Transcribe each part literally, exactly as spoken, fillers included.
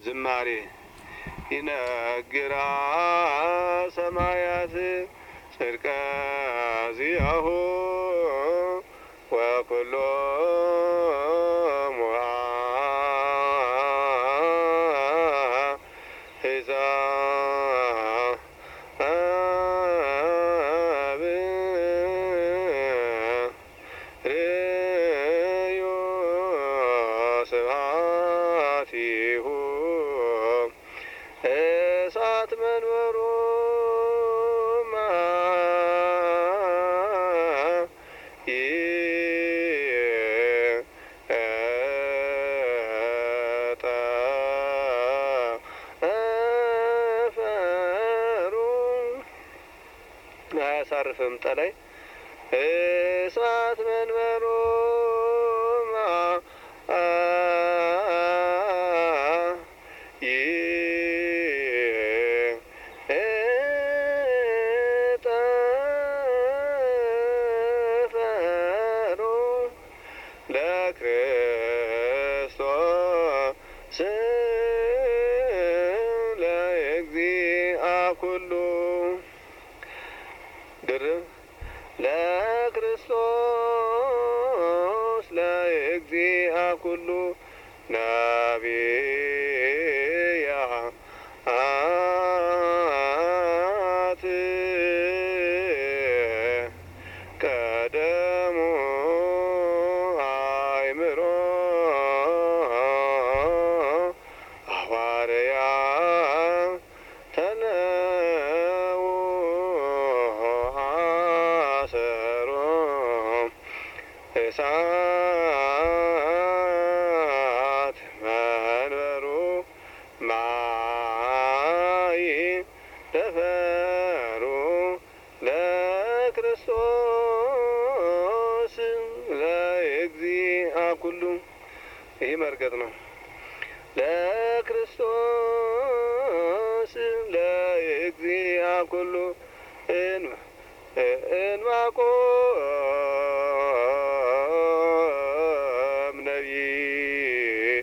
ዝማሬ ይነግራ ሰማያት ጽድቀ ዚአሁ ወኩሎ እሳት መንበሩ አያሳርፍም ጠላይ እሳት መንበሩ ለክርስቶስ ለእግዚአ ኩሉ ድርብ ለክርስቶስ ለእግዚአ ኩሉ ነቢያት ቀደሙ አእምሮ ሐዋርያት ተለዉ አሰሮ እሳት መንበሩ ማይ ደፈሩ ለክርስቶስ ለእግዚአ ኩሉ። ይህ መርገጥ ነው። ለክርስቶስ ለእግዚአ ኩሉ እንባቆም ነቢይ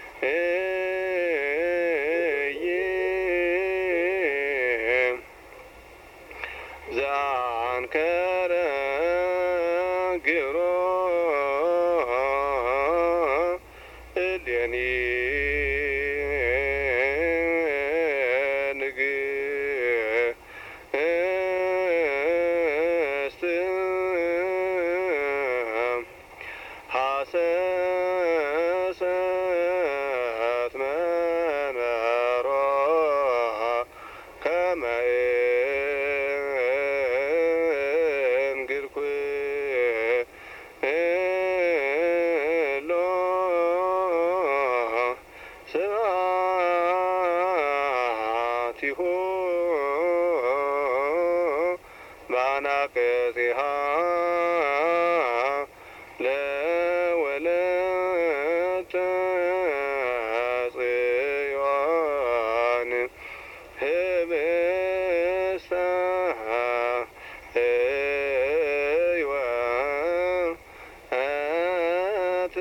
ዘአንከረ ግብሮ እሌኒ ንግሥት ሐሰሰት መንበሮ ከመ እንግር ኩሎ ስብሐቲሁ በአናቅጽሃ ለወለተ ጽዮን ህብስተ ሕይወት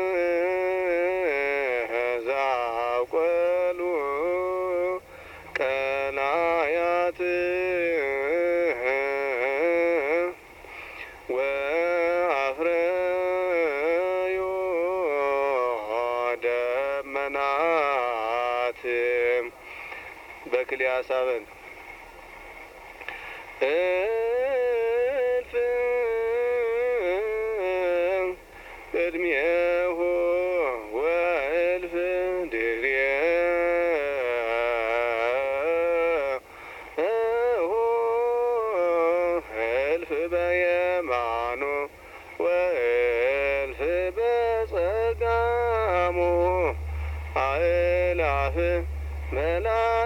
ዘአብቆሉ ቀላያት ወአፍረዮ ደመናት በክልኤ ሀሳብን እልፍ ቅድሜሁ ወእልፍ ድኅሬሁ እልፍ በየማኑ ወእልፍ በጸጋሙ አእላፍ መላ